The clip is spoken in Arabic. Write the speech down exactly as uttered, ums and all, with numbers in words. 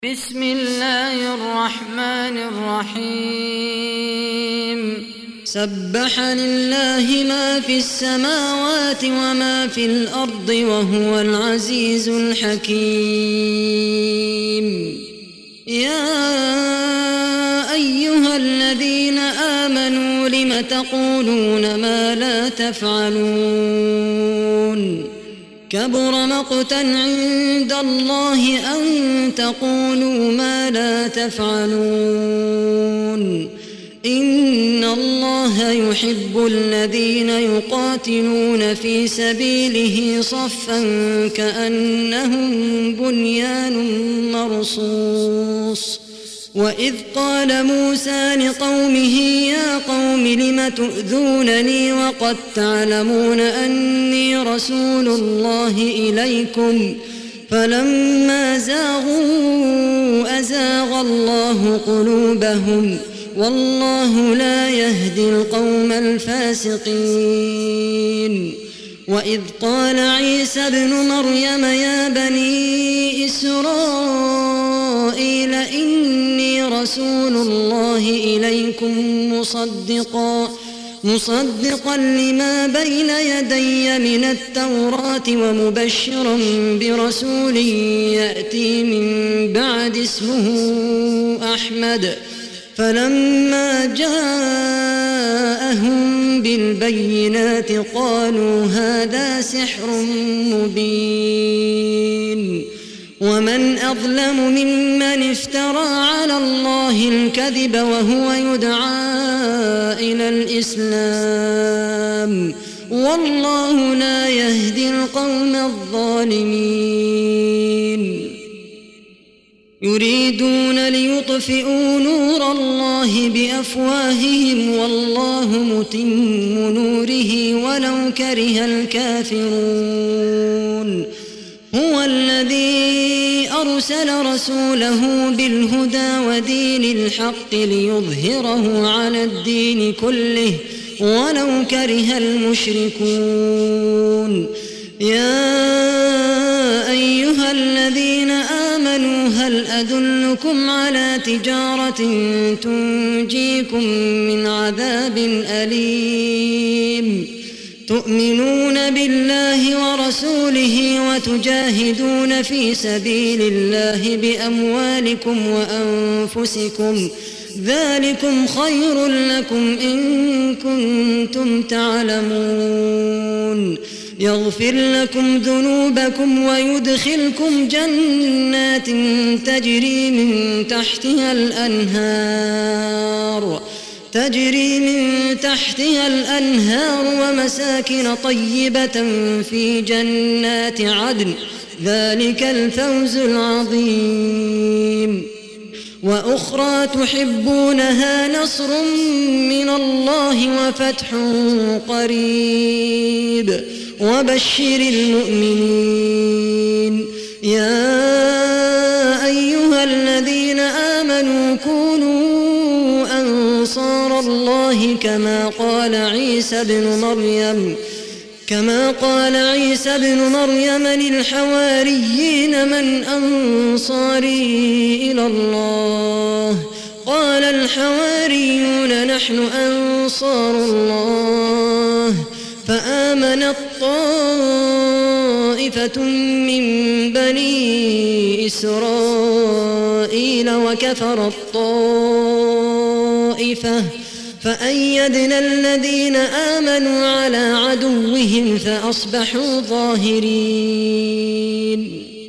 بسم الله الرحمن الرحيم سبح لله ما في السماوات وما في الأرض وهو العزيز الحكيم يا أيها الذين آمنوا لم تقولون ما لا تفعلون كبر مقتا عند الله أن تقولوا ما لا تفعلون إن الله يحب الذين يقاتلون في سبيله صفا كأنهم بنيان مرصوص وإذ قال موسى لقومه يا قوم لم تؤذونني وقد تعلمون أني رسول الله إليكم فلما زاغوا أزاغ الله قلوبهم والله لا يهدي القوم الفاسقين وإذ قال عيسى ابن مريم يا بني إسرائيل إني رسول الله إليكم مصدقا مصدقا لما بين يدي من التوراة ومبشرا برسول يأتي من بعد اسمه أحمد فلما جاءهم بالبينات قالوا هذا سحر مبين ومن أظلم ممن افترى على الله الكذب وهو يدعى إلى الإسلام والله لا يهدي القوم الظالمين يريدون ليطفئوا نور الله بأفواههم والله متم نوره ولو كره الكافرون هو الذي أرسل رسوله بالهدى ودين الحق ليظهره على الدين كله ولو كره المشركون يا أيها الذين آمنوا هل أدلكم على تجارة تنجيكم من عذاب أليم تؤمنون بالله ورسوله وتجاهدون في سبيل الله بأموالكم وأنفسكم ذلكم خير لكم إن كنتم تعلمون يغفر لكم ذنوبكم ويدخلكم جنات تجري من تحتها الأنهار تجري من تحتها الأنهار ومساكن طيبة في جنات عدن ذلك الفوز العظيم وأخرى تحبونها نصر من الله وفتح قريب وبشر المؤمنين يا أيها الذين آمنوا كونوا أنصار الله كما قال عيسى ابن مريم كما قال عيسى ابن مريم للحواريين من أنصاري إلى الله قال الحواريون نحن أنصار الله فآمنت طائفة من بني إسرائيل وكفرت طائفة فأيدنا الذين آمنوا على عدوهم فأصبحوا ظاهرين.